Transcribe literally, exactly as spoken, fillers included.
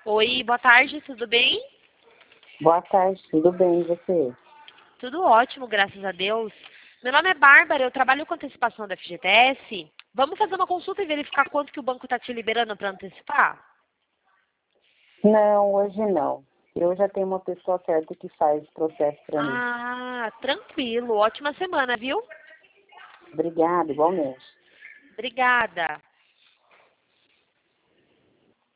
Oi, boa tarde, tudo bem? Boa tarde, tudo bem, e você? Tudo ótimo, graças a Deus. Meu nome é Bárbara, eu trabalho com antecipação da F G T S. Vamos fazer uma consulta e verificar quanto que o banco está te liberando para antecipar? Não, hoje não. Eu já tenho uma pessoa certa que faz o processo para mim. Ah, tranquilo. Ótima semana, viu? Obrigada, igualmente. Obrigada.